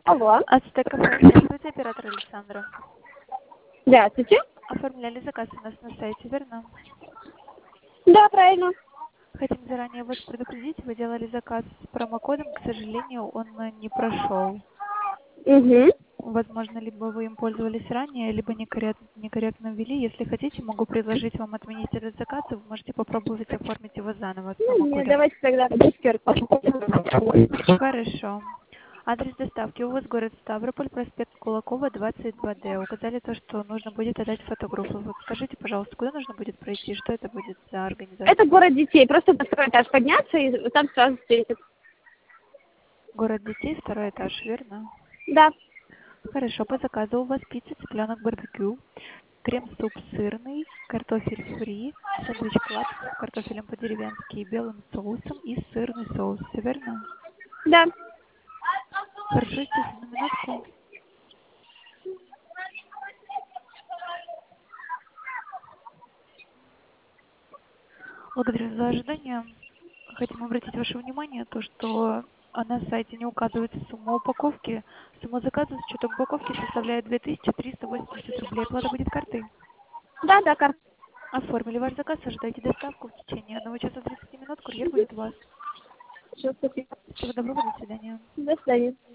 Алло. Ацтек кафе. Здравствуйте, оператор Александра. Здравствуйте. Оформляли заказ у нас на сайте, верно? Да, правильно. Хотим заранее вас предупредить, вы делали заказ с промокодом, к сожалению, он не прошел. Угу. Возможно, либо вы им пользовались ранее, либо некорректно ввели. Если хотите, могу предложить вам отменить этот заказ, и вы можете попробовать оформить его заново с Ну, нет, промокодом. давайте тогда дискер. Хорошо. Адрес доставки у вас город Ставрополь, проспект Кулакова, 22Д. Указали то, что нужно будет отдать фотографу. Вот скажите, пожалуйста, куда нужно будет пройти, что это будет за Это организация? город детей. Просто на второй этаж подняться и там сразу встретят. Город детей, второй этаж, верно? Да. Хорошо, по заказу у вас пицца, цыпленок, барбекю, крем-суп сырный, картофель фри, сэндвич клаб с картофелем по-деревенски и белым соусом и сырный соус, все верно? Да. Хорошо, сейчас, одну минутку. Благодарю за ожидание. Хотим обратить ваше внимание, то, что на сайте не указывается сумма упаковки. Сумма заказа с учетом упаковки составляет 2380 рублей. Оплата будет картой. Да, да, карта. Оформили ваш заказ, ожидайте доставку в течение 1 часа 30 минут. Курьер будет у вас. Все, спасибо. Всего доброго, до свидания. До свидания.